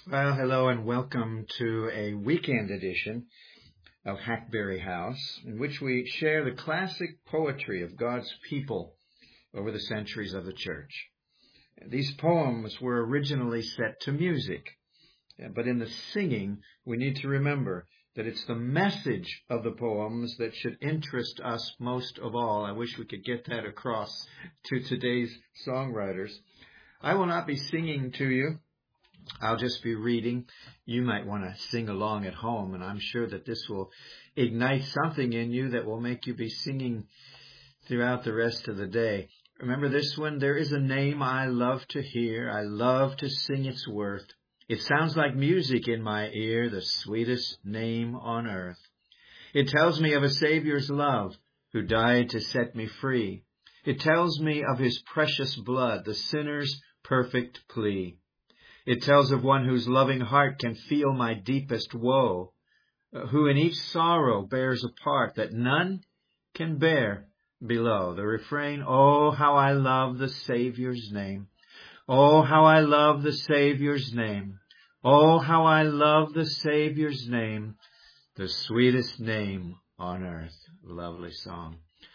Well, hello and welcome to a weekend edition of Hackberry House, in which we share the classic poetry of God's people over the centuries of the church. These poems were originally set to music, but in the singing, we need to remember that it's the message of the poems that should interest us most of all. I wish we could get that across to today's songwriters. I will not be singing to you. I'll just be reading. You might want to sing along at home, and I'm sure that this will ignite something in you that will make you be singing throughout the rest of the day. Remember this one? There is a name I love to hear. I love to sing its worth. It sounds like music in my ear, the sweetest name on earth. It tells me of a Savior's love who died to set me free. It tells me of his precious blood, the sinner's perfect plea. It tells of one whose loving heart can feel my deepest woe, who in each sorrow bears a part that none can bear below. The refrain, oh, how I love the Savior's name. Oh, how I love the Savior's name. Oh, how I love the Savior's name, the sweetest name on earth. Lovely song.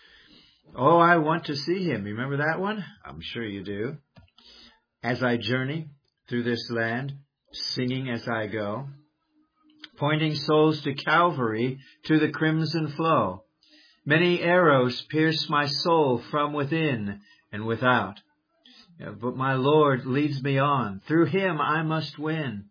Oh, I want to see him. Remember that one? I'm sure you do. As I journey through this land, singing as I go, pointing souls to Calvary, to the crimson flow. Many arrows pierce my soul from within and without, but my Lord leads me on. Through him I must win.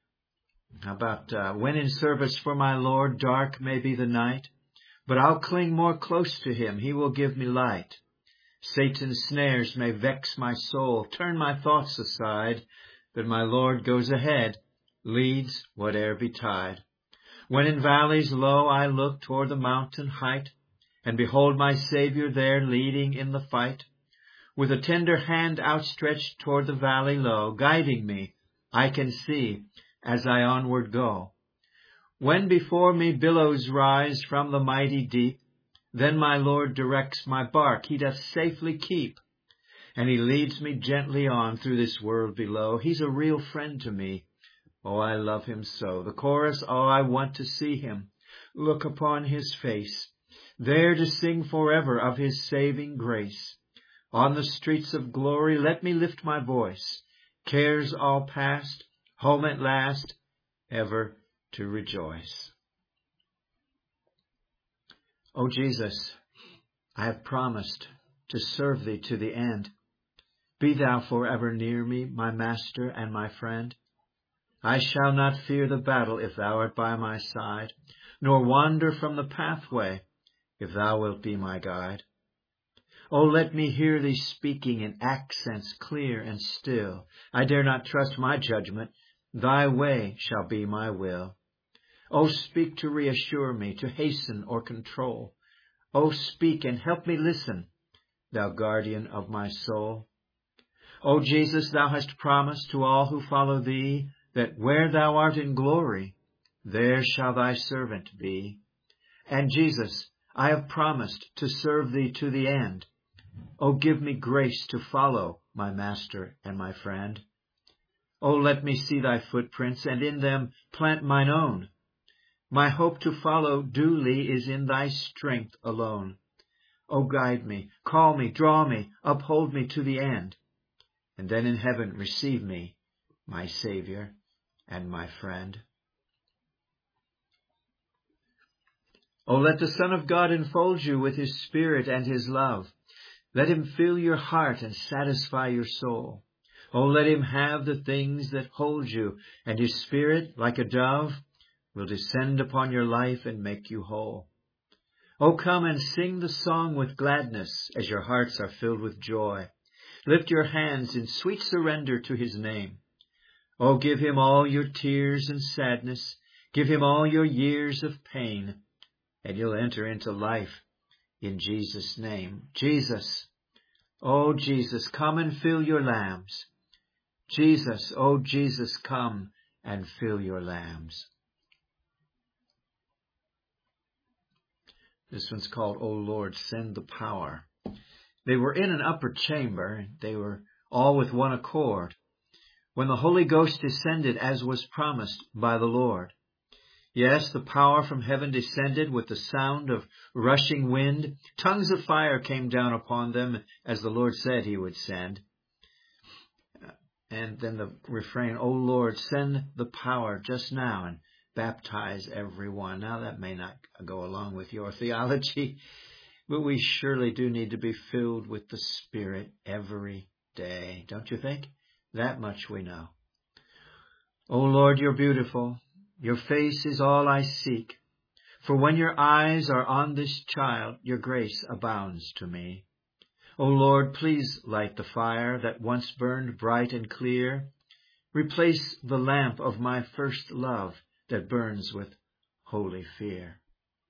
How about when in service for my Lord, dark may be the night, but I'll cling more close to him. He will give me light. Satan's snares may vex my soul, turn my thoughts aside, but my Lord goes ahead, leads whate'er betide. When in valleys low I look toward the mountain height, and behold my Savior there leading in the fight, with a tender hand outstretched toward the valley low, guiding me, I can see, as I onward go. When before me billows rise from the mighty deep, then my Lord directs my bark, he doth safely keep. And he leads me gently on through this world below. He's a real friend to me. Oh, I love him so. The chorus, oh, I want to see him, look upon his face, there to sing forever of his saving grace. On the streets of glory, let me lift my voice. Cares all past, home at last, ever to rejoice. O Jesus, I have promised to serve thee to the end. Be thou forever near me, my master and my friend. I shall not fear the battle if thou art by my side, nor wander from the pathway if thou wilt be my guide. O let me hear thee speaking in accents clear and still. I dare not trust my judgment, thy way shall be my will. O speak to reassure me, to hasten or control. O speak and help me listen, thou guardian of my soul. O Jesus, thou hast promised to all who follow thee that where thou art in glory, there shall thy servant be. And Jesus, I have promised to serve thee to the end. O give me grace to follow my master and my friend. O let me see thy footprints and in them plant mine own. My hope to follow duly is in thy strength alone. O guide me, call me, draw me, uphold me to the end. And then in heaven receive me, my Savior and my friend. O let the Son of God enfold you with his Spirit and his love. Let him fill your heart and satisfy your soul. O let him have the things that hold you, and his Spirit, like a dove, will descend upon your life and make you whole. O come and sing the song with gladness as your hearts are filled with joy. Lift your hands in sweet surrender to his name. Oh, give him all your tears and sadness. Give him all your years of pain, and you'll enter into life in Jesus' name. Jesus, oh Jesus, come and fill your lambs. Jesus, oh Jesus, come and fill your lambs. This one's called, O Lord, Send the Power. They were in an upper chamber. They were all with one accord. when the Holy Ghost descended as was promised by the Lord. Yes, the power from heaven descended with the sound of rushing wind. Tongues of fire came down upon them as the Lord said he would send. And then the refrain, O Lord, send the power just now and baptize everyone. Now that may not go along with your theology, but we surely do need to be filled with the Spirit every day. Don't you think? That much we know. O Lord, you're beautiful. Your face is all I seek. For when your eyes are on this child, your grace abounds to me. O Lord, please light the fire that once burned bright and clear. Replace the lamp of my first love that burns with holy fear.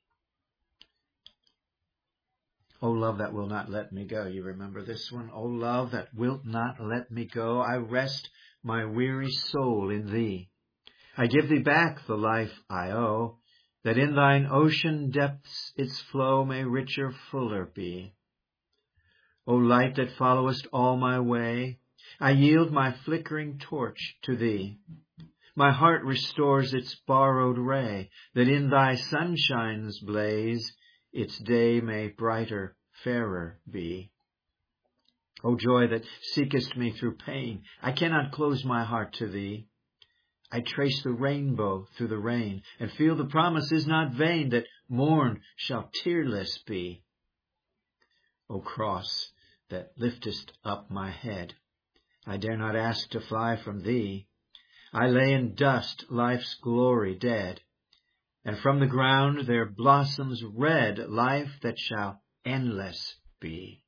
O love that will not let me go. You remember this one? O love that wilt not let me go. I rest my weary soul in thee. I give thee back the life I owe, that in thine ocean depths its flow may richer, fuller be. O light that followest all my way, I yield my flickering torch to thee. My heart restores its borrowed ray, that in thy sunshine's blaze its day may brighter, fairer be. O joy that seekest me through pain, I cannot close my heart to thee. I trace the rainbow through the rain, and feel the promise is not vain, that morn shall tearless be. O cross that liftest up my head, I dare not ask to fly from thee. I lay in dust life's glory dead, and from the ground there blossoms red life that shall endless be.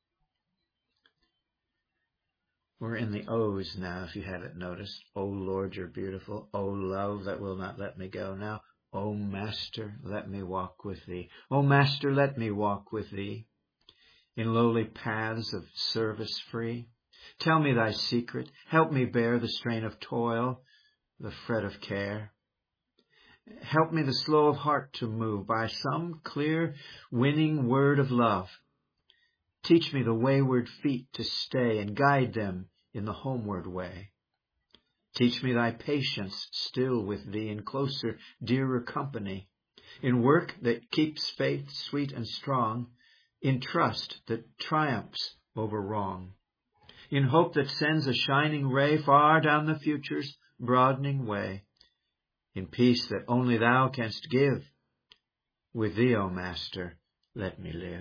We're in the O's now, if you haven't noticed. O Lord, you're beautiful. O love that will not let me go. Now, O Master, let me walk with thee. O Master, let me walk with thee in lowly paths of service free. Tell me thy secret. Help me bear the strain of toil, the fret of care. Help me the slow of heart to move by some clear, winning word of love. Teach me the wayward feet to stay and guide them in the homeward way. Teach me thy patience still with thee in closer, dearer company, in work that keeps faith sweet and strong, in trust that triumphs over wrong, in hope that sends a shining ray far down the future's broadening way, in peace that only thou canst give. With thee, O Master, let me live.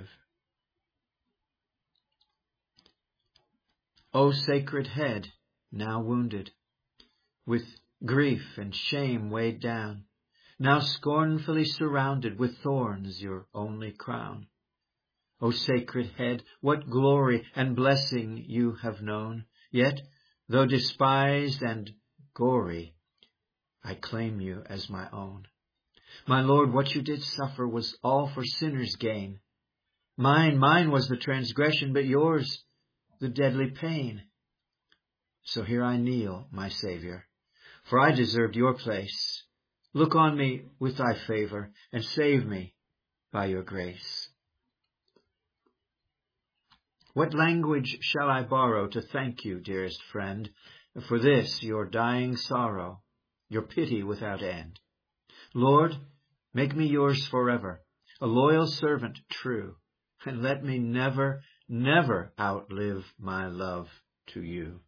O sacred head, now wounded, with grief and shame weighed down, now scornfully surrounded with thorns, your only crown. O sacred head, what glory and blessing you have known, yet, though despised and gory, I claim you as my own. My Lord, what you did suffer was all for sinners' gain. Mine was the transgression, but yours the deadly pain. So here I kneel, my Savior, for I deserved your place. Look on me with thy favor, and save me by your grace. What language shall I borrow to thank you, dearest friend, for this your dying sorrow, your pity without end? Lord, make me yours forever, a loyal servant true, and let me never, never outlive my love to you.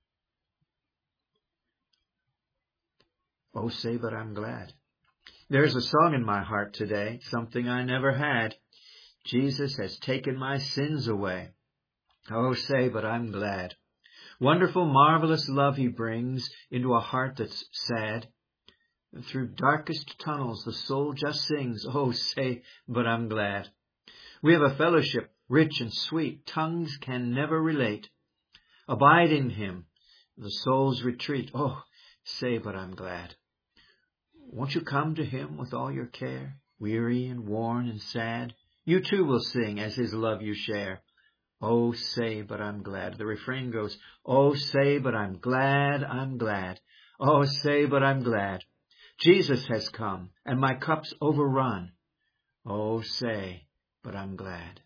Oh, say, but I'm glad. There's a song in my heart today, something I never had. Jesus has taken my sins away. Oh, say, but I'm glad. Wonderful, marvelous love he brings into a heart that's sad. Through darkest tunnels the soul just sings. Oh, say, but I'm glad. We have a fellowship rich and sweet, tongues can never relate. Abide in him, the soul's retreat. Oh, say, but I'm glad. Won't you come to him with all your care, weary and worn and sad? You too will sing as his love you share. Oh, say, but I'm glad. The refrain goes, oh, say, but I'm glad, I'm glad. Oh, say, but I'm glad. Jesus has come, and my cup's overrun. Oh, say, but I'm glad.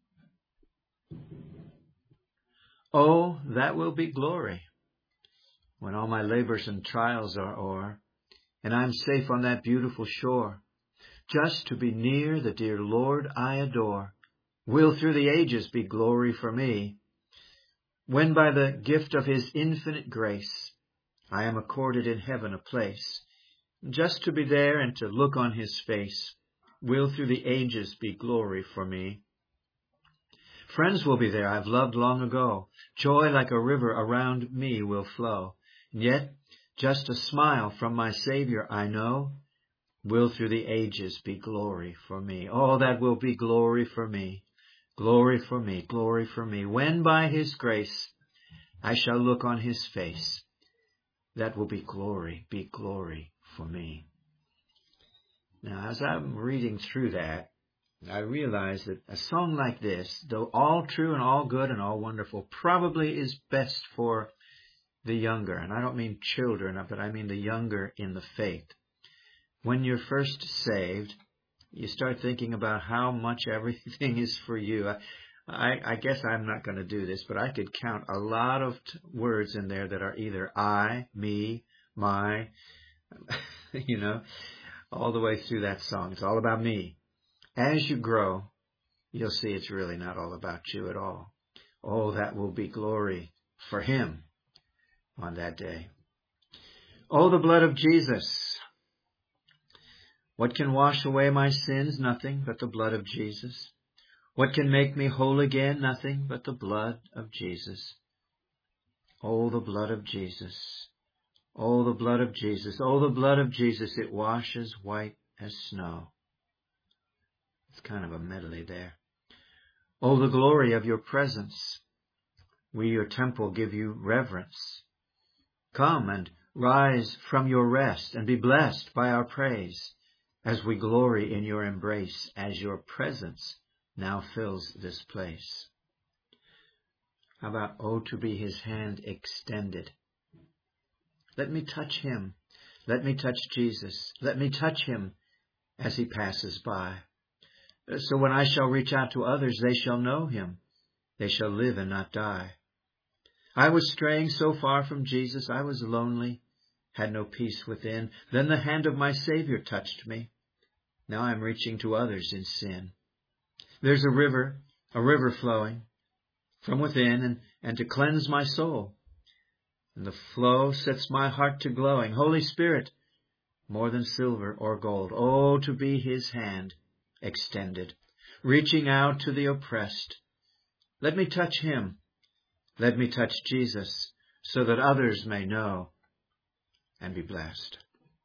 Oh, that will be glory. when all my labors and trials are o'er, and I'm safe on that beautiful shore, just to be near the dear Lord I adore, will through the ages be glory for me. When by the gift of his infinite grace I am accorded in heaven a place, just to be there and to look on his face, will through the ages be glory for me. Friends will be there I've loved long ago, joy like a river around me will flow, and yet just a smile from my Savior I know, will through the ages be glory for me. Oh, that will be glory for me, glory for me, glory for me. When by his grace I shall look on his face, that will be glory for me. Now, as I'm reading through that, I realize that a song like this, though all true and all good and all wonderful, probably is best for the younger. And I don't mean children, but I mean the younger in the faith. When you're first saved, you start thinking about how much everything is for you. I guess I'm not going to do this, but I could count a lot of words in there that are either I, me, my, all the way through that song. It's all about me. As you grow, you'll see it's really not all about you at all. Oh, that will be glory for him on that day. Oh, the blood of Jesus. What can wash away my sins? Nothing but the blood of Jesus. What can make me whole again? Nothing but the blood of Jesus. Oh, the blood of Jesus. Oh, the blood of Jesus. Oh, the blood of Jesus. It washes white as snow. It's kind of a medley there. Oh, the glory of your presence. We, your temple, give you reverence. Come and rise from your rest and be blessed by our praise as we glory in your embrace, as your presence now fills this place. How about, oh, to be his hand extended. Let me touch him. Let me touch Jesus. Let me touch him as he passes by. So when I shall reach out to others, they shall know him. They shall live and not die. I was straying so far from Jesus, I was lonely, had no peace within. Then the hand of my Savior touched me. Now I'm reaching to others in sin. There's a river flowing from within and to cleanse my soul. And the flow sets my heart to glowing. Holy Spirit, more than silver or gold. Oh, to be his hand extended, reaching out to the oppressed. Let me touch him. Let me touch Jesus so that others may know and be blessed.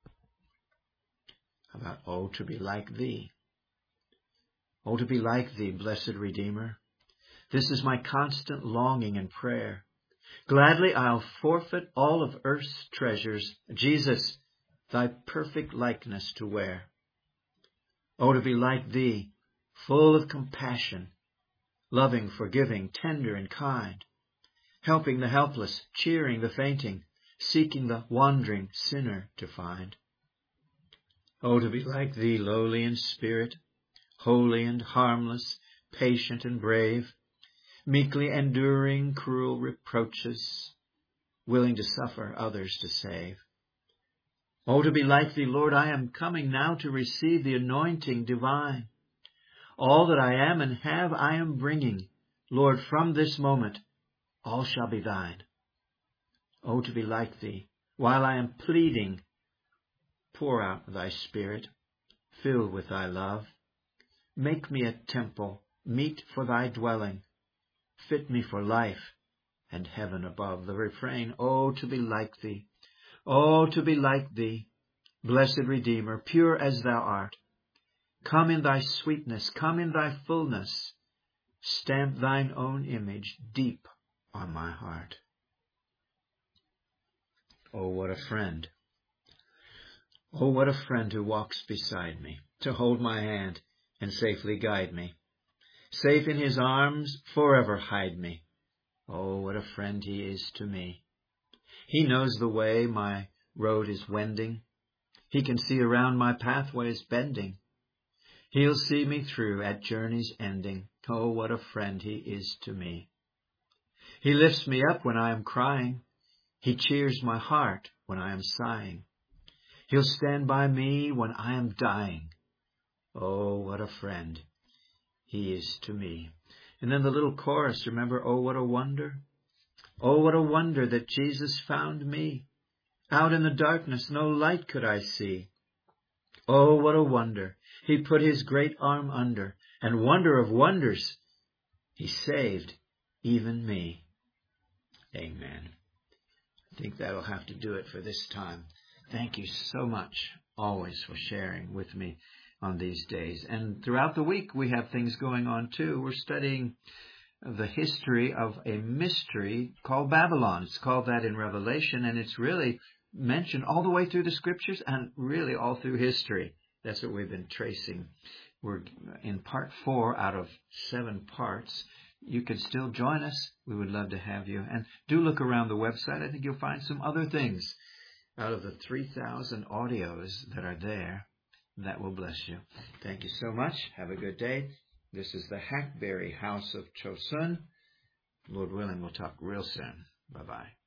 How about, oh, to be like thee. Oh, to be like thee, blessed Redeemer. This is my constant longing and prayer. Gladly I'll forfeit all of earth's treasures, Jesus, thy perfect likeness to wear. Oh, to be like thee, full of compassion, loving, forgiving, tender and kind, helping the helpless, cheering the fainting, seeking the wandering sinner to find. Oh, to be like thee, lowly in spirit, holy and harmless, patient and brave, meekly enduring cruel reproaches, willing to suffer others to save. Oh, to be like thee, Lord, I am coming now to receive the anointing divine. All that I am and have I am bringing. Lord, from this moment, all shall be thine. Oh, to be like thee, while I am pleading, pour out thy Spirit, fill with thy love. Make me a temple, meet for thy dwelling. Fit me for life and heaven above. The refrain, oh, to be like thee. Oh, to be like thee, blessed Redeemer, pure as thou art. Come in thy sweetness, come in thy fullness. Stamp thine own image deep on my heart. Oh, what a friend. Oh, what a friend who walks beside me, to hold my hand and safely guide me. Safe in his arms, forever hide me. Oh, what a friend he is to me. He knows the way my road is wending. He can see around my pathways bending. He'll see me through at journey's ending. Oh, what a friend he is to me. He lifts me up when I am crying. He cheers my heart when I am sighing. He'll stand by me when I am dying. Oh, what a friend he is to me. And then the little chorus, remember, oh, what a wonder. Oh, what a wonder that Jesus found me. Out in the darkness, no light could I see. Oh, what a wonder. He put his great arm under, and wonder of wonders, he saved even me. Amen. I think that'll have to do it for this time. Thank you so much, always, for sharing with me on these days. And throughout the week, we have things going on too. We're studying the history of a mystery called Babylon. It's called that in Revelation, and it's really mentioned all the way through the Scriptures and really all through history. That's what we've been tracing. We're in part 4 out of 7 parts. You can still join us. We would love to have you. And do look around the website. I think you'll find some other things out of the 3,000 audios that are there that will bless you. Thank you so much. Have a good day. This is the Hackberry House of Chosun. Lord willing, we'll talk real soon. Bye-bye.